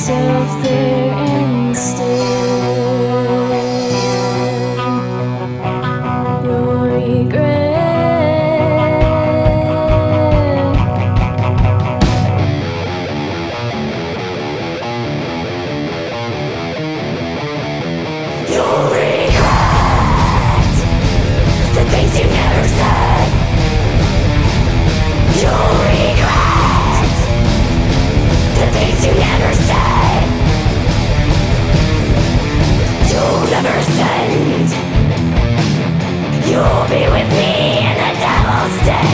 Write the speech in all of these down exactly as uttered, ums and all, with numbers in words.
yourself there instead. Your regret, you'll regret the things you never said. You'll regret the things you never said. You'll never send. You'll be with me in the devil's den.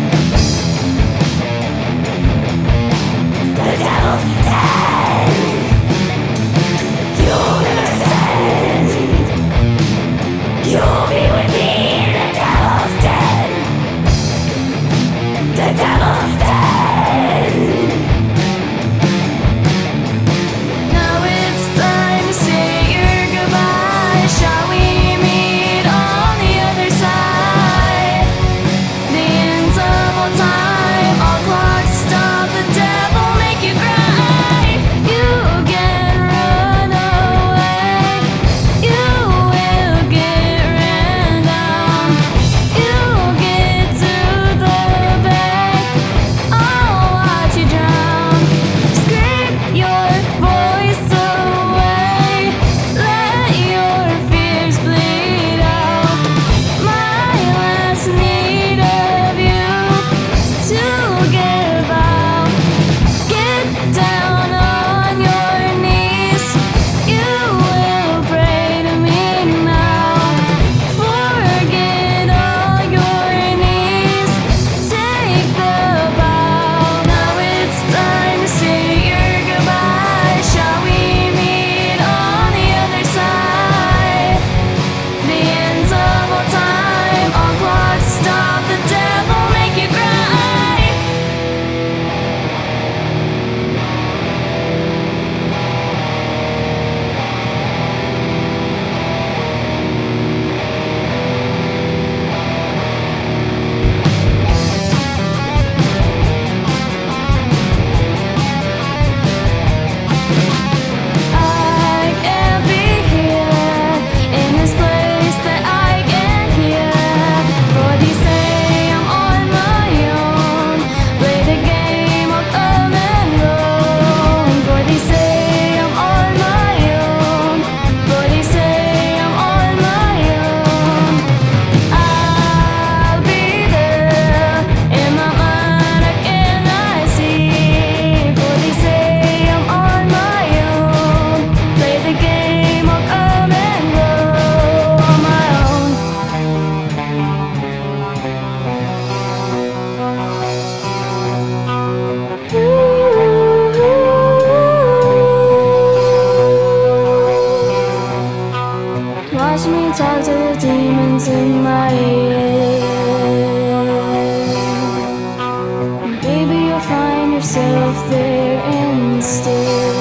The devil's den. You'll never send. You'll be with me in the devil's den. The devil's den. now it's time to say your goodbye. Shall we meet on the other side? The end of all time, all clocks stop, the devil make you cry. You can run away, you will get ran down. You'll get to the back, I'll watch you drown. Scream your voice away, let your fears bleed out. My last need of you to give out. Get down on your knees, you will pray to me now. Forget all your needs, take the bow. Now it's time to say your goodbye. Shall we meet on the other side? The end of all time, all clocks stop, the devil make you cry. I can't be here in this place that I can't hear. For they say I'm on my own. Play the game of come and roam. For they say I'm on my own. For they say I'm on my own. I'll be there in my mind. I cannot see. For they say I'm on my own. Play the game of come and go on my own. Watch me talk to the demons in my head. Baby, you'll find yourself there instead.